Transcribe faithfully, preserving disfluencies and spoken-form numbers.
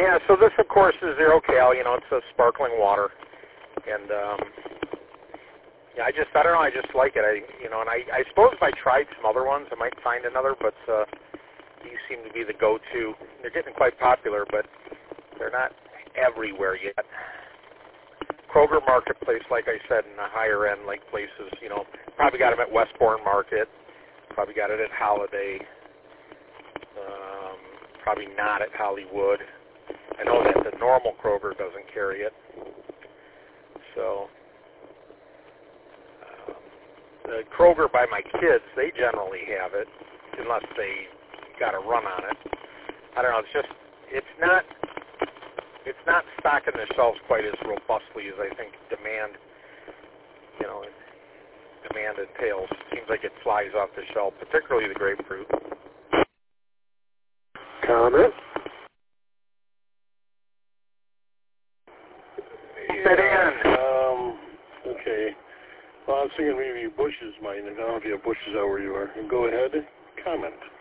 Yeah, so this, of course, is zero cal. You know, it's a sparkling water. And, um, yeah, I just, I don't know, I just like it. I, you know, and I, I suppose if I tried some other ones, I might find another, but uh, these seem to be the go-to. They're getting quite popular, but they're not everywhere yet. Kroger Marketplace, like I said, in the higher-end like places, you know, probably got them at Westbourne Market, probably got it at Holiday, um, probably not at Hollywood. I know that the normal Kroger doesn't carry it. So um, the Kroger by my kids, they generally have it, unless they got a run on it. I don't know. It's just, it's not, it's not stocking the shelves quite as robustly as I think demand, you know, demand entails. It seems like it flies off the shelf, particularly the grapefruit. Comment? Yeah, um, okay. Well, I was thinking maybe bushes might. I don't know if you have bushes out where you are. Go ahead. Comment.